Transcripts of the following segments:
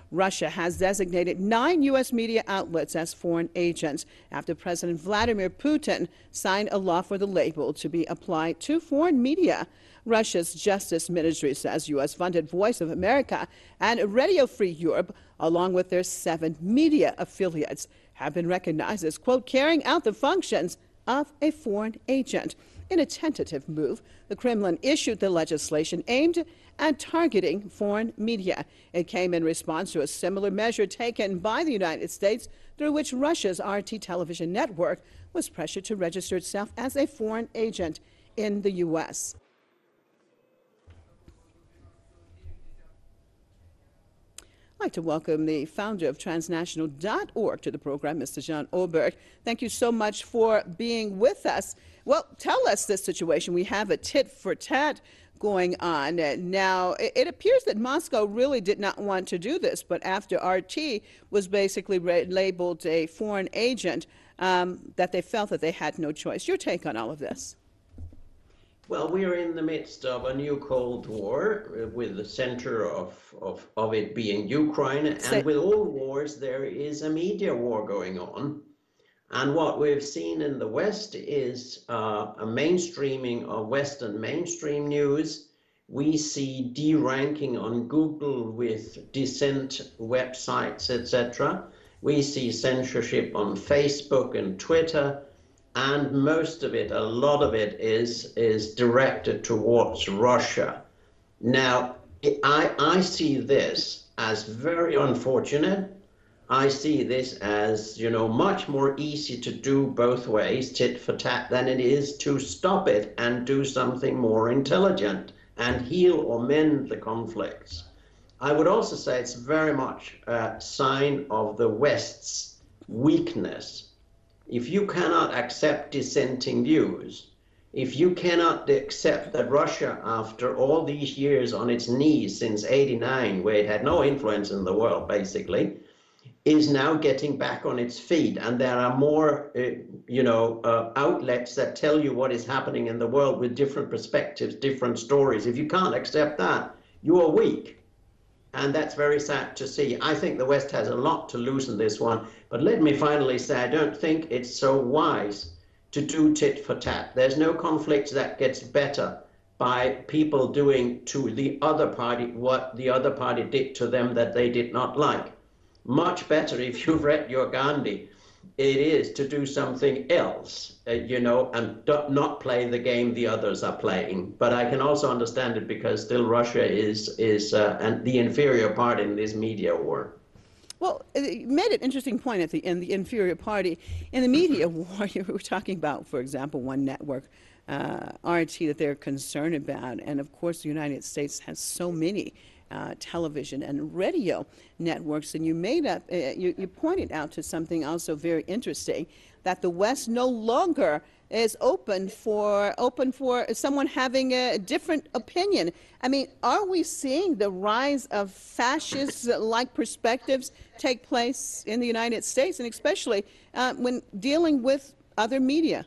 Russia has designated 9 U.S. media outlets as foreign agents after President Vladimir Putin signed a law for the label to be applied to foreign media. Russia's Justice Ministry says U.S.-funded Voice of America and Radio Free Europe, along with their 7 media affiliates, have been recognized as, quote, carrying out the functions of a foreign agent. In a tentative move, the Kremlin issued the legislation aimed at targeting foreign media. It came in response to a similar measure taken by the United States, through which Russia's RT television network was pressured to register itself as a foreign agent in the U.S. I'd like to welcome the founder of transnational.org to the program, Mr. Jan Oberg. Thank you so much for being with us. Well, tell us this situation. We have a tit for tat going on. Now, it appears that Moscow really did not want to do this, but after RT was basically labeled a foreign agent, that they felt that they had no choice. Your take on all of this? Well, we are in the midst of a new Cold War, with the center of it being Ukraine. And with all wars, there is a media war going on. And what we've seen in the West is a mainstreaming of Western mainstream news. We see deranking on Google with dissent websites, etc. We see censorship on Facebook and Twitter. And most of it, a lot of it, is directed towards Russia. Now, I see this as very unfortunate. I see this as, much more easy to do both ways, tit for tat, than it is to stop it and do something more intelligent and heal or mend the conflicts. I would also say it's very much a sign of the West's weakness. If you cannot accept dissenting views, if you cannot accept that Russia, after all these years on its knees since '89, where it had no influence in the world, basically, is now getting back on its feet, and there are more, outlets that tell you what is happening in the world with different perspectives, different stories. If you can't accept that, you are weak. And that's very sad to see. I think the West has a lot to lose in this one. But let me finally say, I don't think it's so wise to do tit for tat. There's no conflict that gets better by people doing to the other party what the other party did to them that they did not like. Much better, if you've read your Gandhi, it is to do something else, and not play the game the others are playing. But I can also understand it, because still Russia is the inferior party in this media war. Well, you made an interesting point in the inferior party. In the media war, you were talking about, for example, one network, RT, that they're concerned about. And of course, the United States has so many television and radio networks, and you pointed out to something also very interesting, that the West no longer is open for someone having a different opinion. I mean, are we seeing the rise of fascist-like perspectives take place in the United States, and especially when dealing with other media?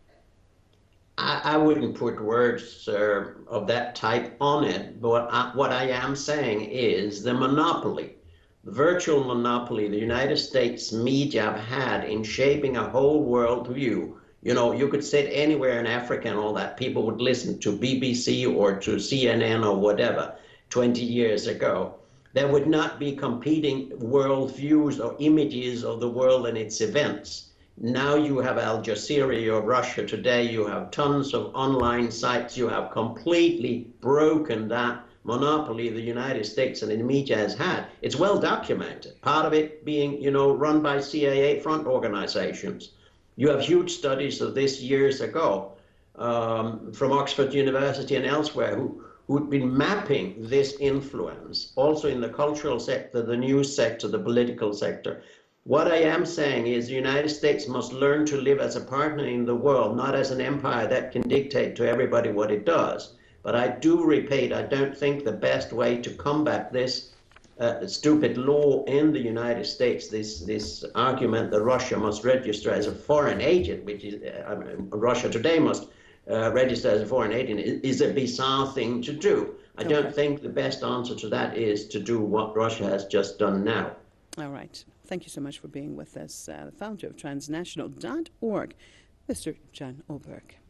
I wouldn't put words of that type on it, but what I am saying is the monopoly, the virtual monopoly the United States media have had in shaping a whole world view. You could sit anywhere in Africa and all that, people would listen to BBC or to CNN or whatever 20 years ago. There would not be competing world views or images of the world and its events. Now you have Al Jazeera, you have Russia Today, you have tons of online sites. You have completely broken that monopoly the United States and the media has had. It's well documented, part of it being, run by CIA front organizations. You have huge studies of this years ago from Oxford University and elsewhere who'd been mapping this influence, also in the cultural sector, the news sector, the political sector. What I am saying is the United States must learn to live as a partner in the world, not as an empire that can dictate to everybody what it does. But I do repeat, I don't think the best way to combat this stupid law in the United States, this argument that Russia must register as a foreign agent, which is Russia Today must register as a foreign agent, is a bizarre thing to do. I don't think the best answer to that is to do what Russia has just done now. All right. Thank you so much for being with us. The founder of transnational.org, Mr. Jan Oberg.